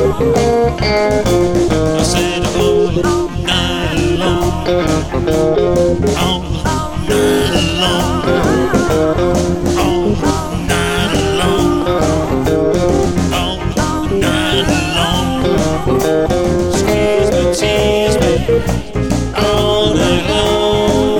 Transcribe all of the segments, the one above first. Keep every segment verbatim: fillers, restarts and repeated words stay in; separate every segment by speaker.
Speaker 1: I said all night long, all night long, all night long, all night long. Squeeze me, tease me, all night long.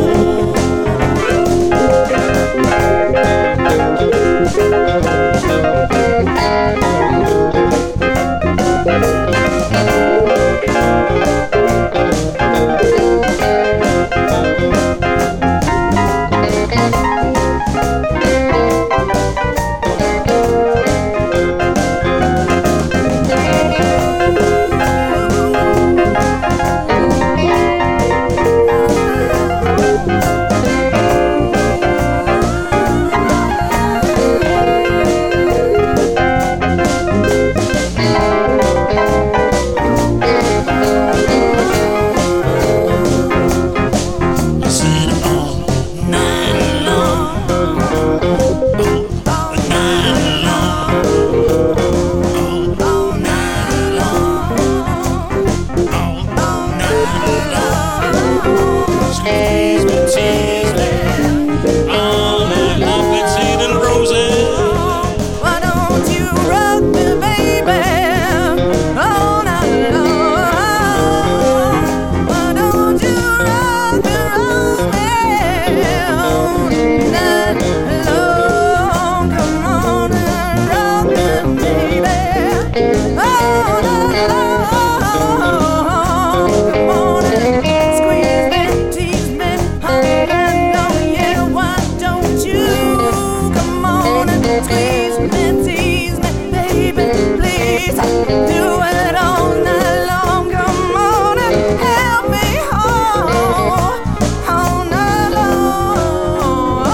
Speaker 1: Squeeze me, tease me, all night long. Let's see little Rosie.
Speaker 2: Why don't you rock me, baby, all night long? Why don't you rock me, rock me all night long? Come on and rock me, baby, all night long. Come on and squeeze me, tease me, all night long. Yeah, why don't you come on and squeeze me, tease me, baby, please do it all night long. Come on and help me all, all night long.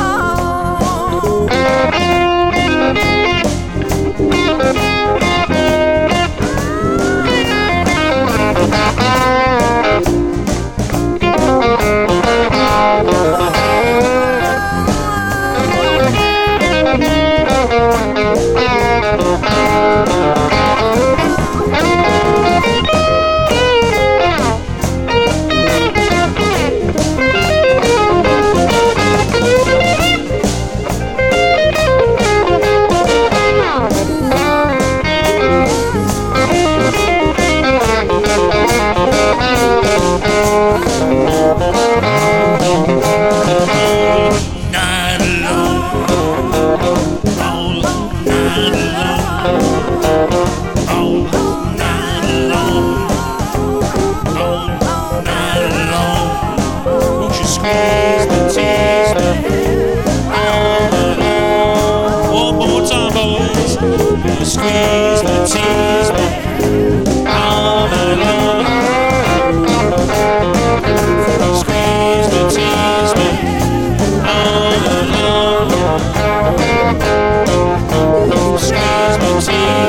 Speaker 1: Squeeze me, tease me, all night long. One more time, boys. Squeeze me, tease me, all night long. Squeeze me, tease me, all night long. Squeeze me, tease me.